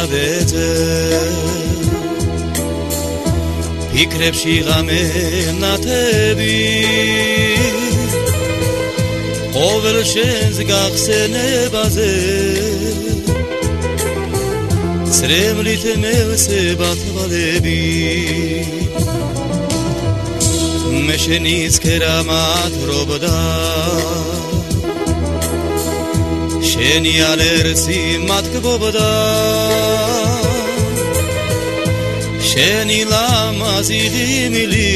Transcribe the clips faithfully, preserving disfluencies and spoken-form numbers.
დავეძე ფიქრებში ღამე ნათები ყოველ შენს გახსენებაზე წრემლით მევსება თვალები მე შენის ქერამად რობდა შენი ალერსი მათგბობდა შენი ლამაზი ღიმილი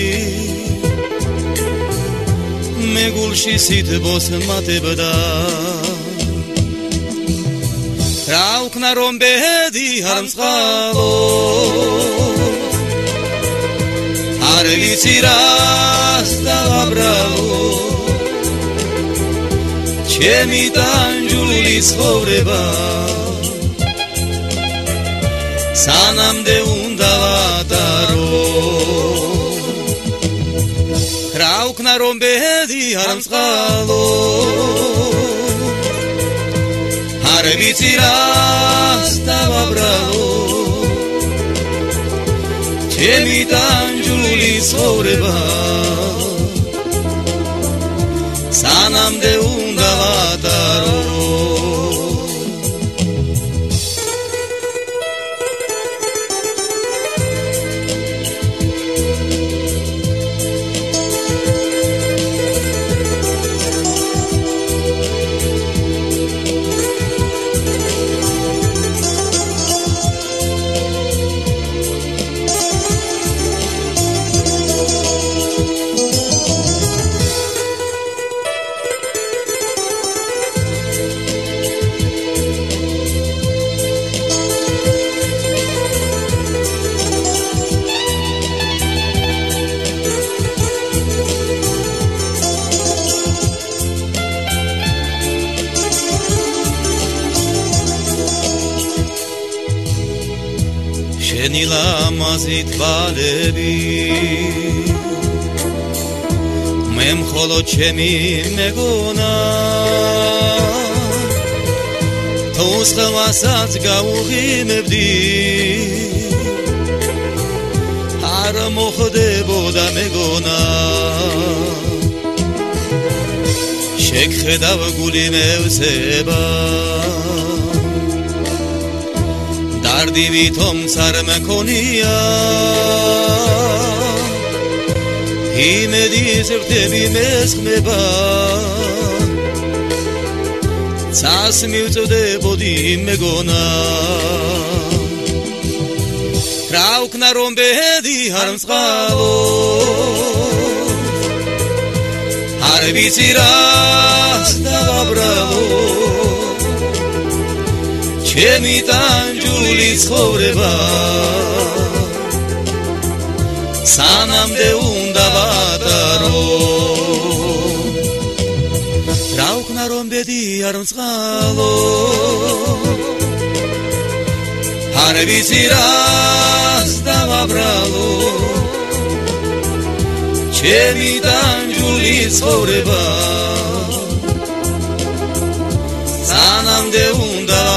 მე გულში სითბოს მატებდა რა უქნა რომ ბედი არ მსყავო არ ვიცი რას დავაბრალო ჩემი ტანჯული ცხოვრება სანამდე უნდა ვატარო რა უქნა რომ ბედი არ მსყავო არ ვიცი რას დავაბრალო ჩემი ტანჯული ცხოვრება სანამდე უნდა ვატარო შენი ლამაზი თვალები მე მხოლოდ ჩემი მეგონა თუ სხვასაც გაუღიმებდი არ მოხდებოდა მეგონა შეგხედავ გული მევსება დარდივით ომცარ მქონია იმედის ვრდები მესხმება ცას მივწვდებოდი მეგონა რა უქნა რომ ბედი არ მსყავო არ ვიცი რას დავაბრალო ჩემი ტანჯული ცხოვრება სანამდე უნდა ვატარო რა უქნა რომ ბედი არ მსყავო არ ვიცი რას დავაბრალო ჩემი ტანჯული ცხოვრება სანამდე უნდა